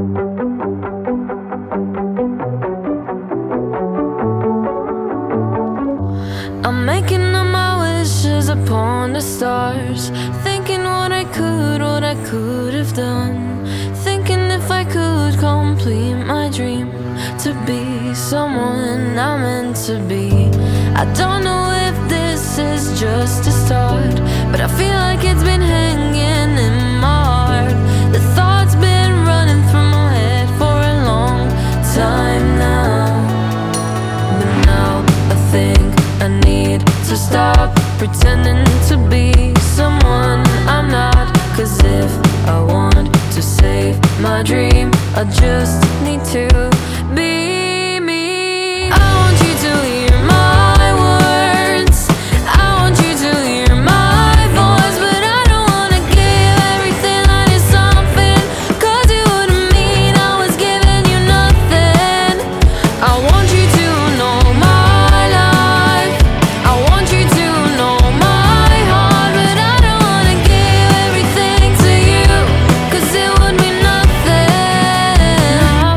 I'm making up my wishes upon the stars, thinking what I could have done, thinking if I could complete my dream to be someone I'm meant to be. I don't know if this is just a start, but I feel like it's been hanging in my heart. The thoughts been running through my head for a long time now, but now I think I need to stop pretending to be someone I'm not. 'Cause if I want to save my dream, I just need to be me. I want you to hear my words, I want you to hear my voice, but I don't wanna give everything I need something, 'cause it wouldn't mean I was giving you nothing. I want you to know my life, I want you to know my heart, but I don't wanna give everything to you, 'cause it would mean nothing.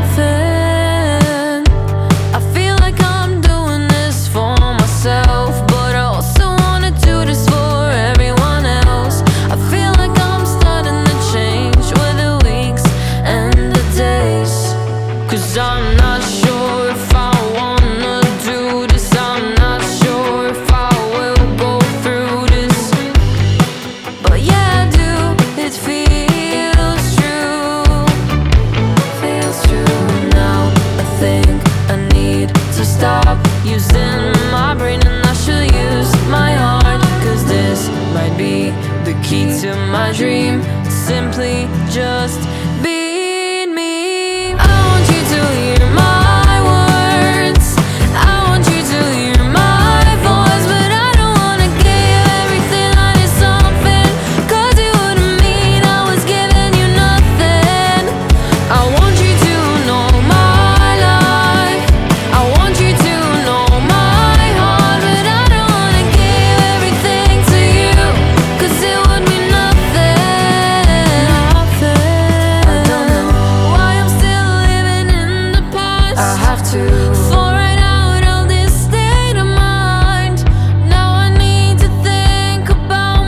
I feel like I'm doing this for myself, but I also wanna do this for everyone else. I feel like I'm starting to change with the weeks and the days, 'cause I'm not sure if I wanna do this, I'm not sure if I will go through this, but yeah I do, it feels true, feels true. Now I think I need to stop using my brain and I should use my heart, 'cause this might be the key to my dream, simply just being me. I want you to hear my words, I want you to hear my voice, but I don't wanna give everything I need something, 'cause it wouldn't mean I was giving you nothing. I want you to know my life, I want you to know my heart, but I don't wanna give everything to you, 'cause it would mean nothing. I don't know why I'm still living in the past. I have to sort out all this state of mind. Now I need to think about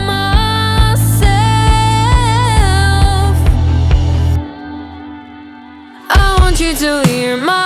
myself. I want you to hear my